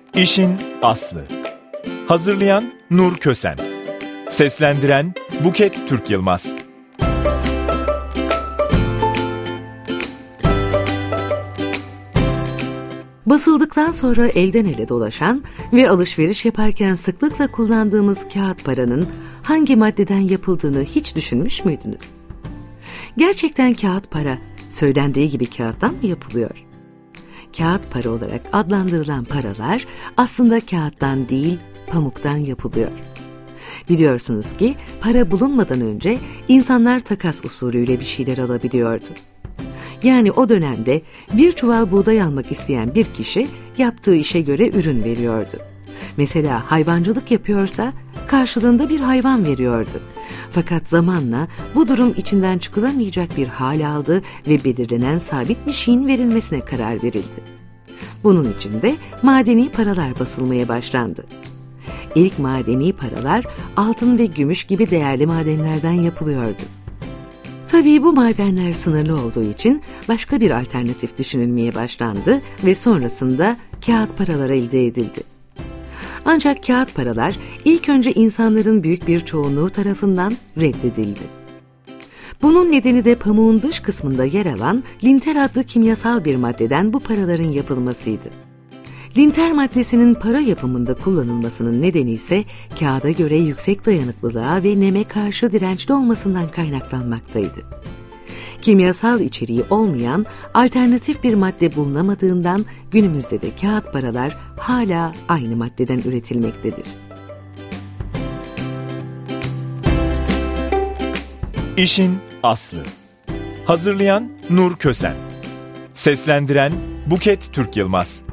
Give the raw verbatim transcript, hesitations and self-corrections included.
İşin aslı. Hazırlayan Nur Kösen. Seslendiren Buket Türk Yılmaz. Basıldıktan sonra elden ele dolaşan ve alışveriş yaparken sıklıkla kullandığımız kağıt paranın hangi maddeden yapıldığını hiç düşünmüş müydünüz? Gerçekten kağıt para söylendiği gibi kağıttan mı yapılıyor? Kağıt para olarak adlandırılan paralar aslında kağıttan değil, pamuktan yapılıyor. Biliyorsunuz ki para bulunmadan önce insanlar takas usulüyle bir şeyler alabiliyordu. Yani o dönemde bir çuval buğday almak isteyen bir kişi yaptığı işe göre ürün veriyordu. Mesela hayvancılık yapıyorsa karşılığında bir hayvan veriyordu. Fakat zamanla bu durum içinden çıkılamayacak bir hal aldı ve belirlenen sabit bir şeyin verilmesine karar verildi. Bunun için de madeni paralar basılmaya başlandı. İlk madeni paralar altın ve gümüş gibi değerli madenlerden yapılıyordu. Tabii bu madenler sınırlı olduğu için başka bir alternatif düşünülmeye başlandı ve sonrasında kağıt paralar elde edildi. Ancak kağıt paralar ilk önce insanların büyük bir çoğunluğu tarafından reddedildi. Bunun nedeni de pamuğun dış kısmında yer alan linter adlı kimyasal bir maddeden bu paraların yapılmasıydı. Linter maddesinin para yapımında kullanılmasının nedeni ise kağıda göre yüksek dayanıklılığa ve neme karşı dirençli olmasından kaynaklanmaktaydı. Kimyasal içeriği olmayan alternatif bir madde bulunamadığından günümüzde de kağıt paralar hala aynı maddeden üretilmektedir. İşin aslı. Hazırlayan Nur Kösen. Seslendiren Buket Türk Yılmaz.